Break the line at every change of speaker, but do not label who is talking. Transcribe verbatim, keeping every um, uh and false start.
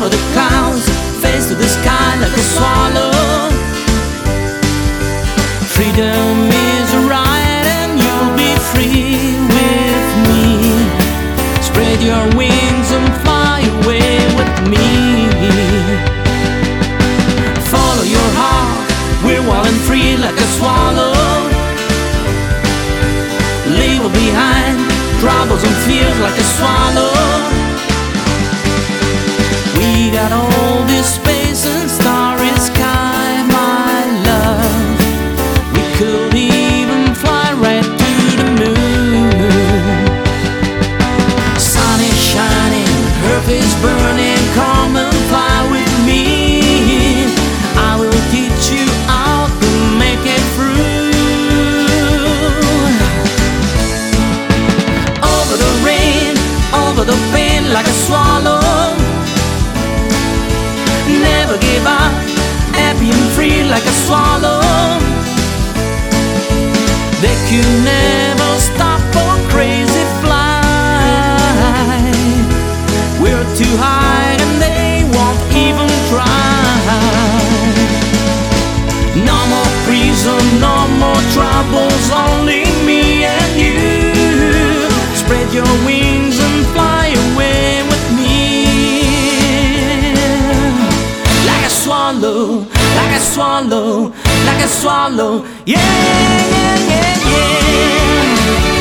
over the clouds, face to the sky like a swallow. Freedom is a right and you'll be free with me. Spread your wings and fly away with me. Follow your heart, we're wild and free like a swallow. Leave behind troubles and fears like a swallow. We got all this space and starry sky, my love. We could even fly right to the moon. Sun is shining, earth is burning, come and fly with me. I will teach you how to make it through. Over the rain, over the pain like a swallow. Never give up, happy and free like a swallow. They could never stop our crazy flight. We're too high and they won't even try. No more prison, no more troubles, only me and you. Spread your wings and fly away with me. Like a swallow, like a swallow, like a swallow. Yeah, yeah, yeah, yeah.